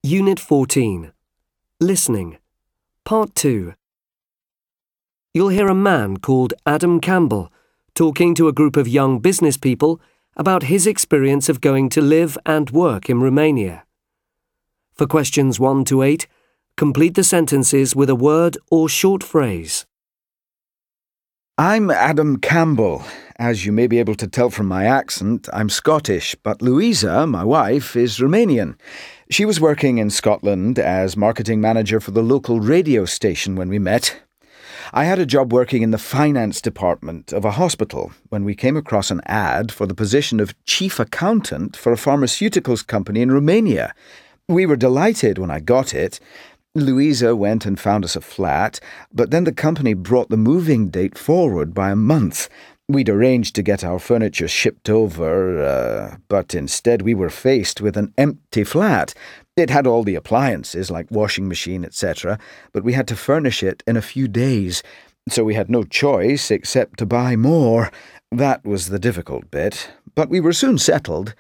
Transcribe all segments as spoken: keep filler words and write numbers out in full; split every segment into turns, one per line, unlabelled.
Unit fourteen. Listening. Part two. You'll hear a man called Adam Campbell talking to a group of young business people about his experience of going to live and work in Romania. For questions one to eight, complete the sentences with a word or short phrase.
I'm Adam Campbell. As you may be able to tell from my accent, I'm Scottish, but Louisa, my wife, is Romanian. She was working in Scotland as marketing manager for the local radio station when we met. I had a job working in the finance department of a hospital when we came across an ad for the position of chief accountant for a pharmaceuticals company in Romania. We were delighted when I got it. Louisa went and found us a flat, but then the company brought the moving date forward by a month. We'd arranged to get our furniture shipped over, uh, but instead we were faced with an empty flat. It had all the appliances, like washing machine, et cetera, but we had to furnish it in a few days, so we had no choice except to buy more. That was the difficult bit, but we were soon settled.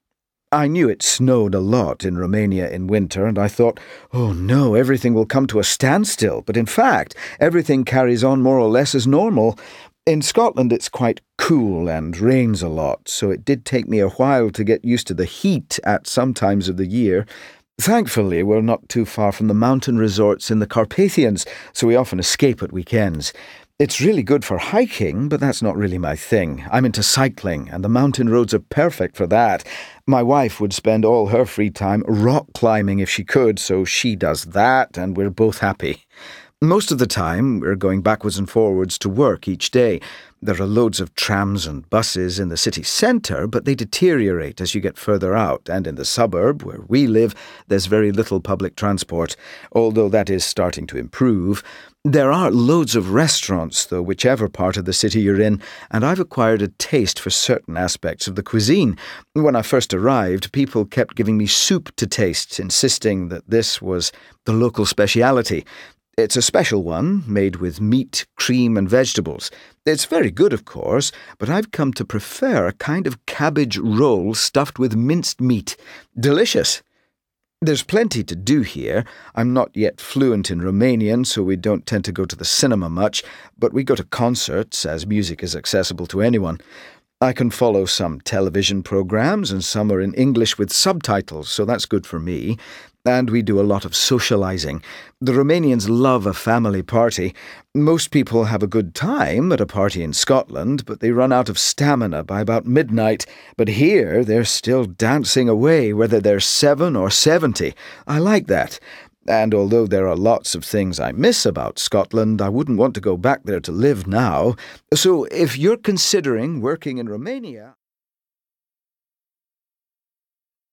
I knew it snowed a lot in Romania in winter, and I thought, oh no, everything will come to a standstill. But in fact, everything carries on more or less as normal. In Scotland, it's quite cool and rains a lot, so it did take me a while to get used to the heat at some times of the year. Thankfully, we're not too far from the mountain resorts in the Carpathians, so we often escape at weekends. It's really good for hiking, but that's not really my thing. I'm into cycling, and the mountain roads are perfect for that. My wife would spend all her free time rock climbing if she could, so she does that, and we're both happy. Most of the time, we're going backwards and forwards to work each day. There are loads of trams and buses in the city centre, but they deteriorate as you get further out, and in the suburb, where we live, there's very little public transport, although that is starting to improve. There are loads of restaurants, though, whichever part of the city you're in, and I've acquired a taste for certain aspects of the cuisine. When I first arrived, people kept giving me soup to taste, insisting that this was the local speciality. It's a special one, made with meat, cream and vegetables. It's very good, of course, but I've come to prefer a kind of cabbage roll stuffed with minced meat. Delicious. There's plenty to do here. I'm not yet fluent in Romanian, so we don't tend to go to the cinema much, but we go to concerts, as music is accessible to anyone. I can follow some television programs, and some are in English with subtitles, so that's good for me. And we do a lot of socializing. The Romanians love a family party. Most people have a good time at a party in Scotland, but they run out of stamina by about midnight. But here, they're still dancing away, whether they're seven or seventy. I like that. And although there are lots of things I miss about Scotland, I wouldn't want to go back there to live now. So if you're considering working in Romania...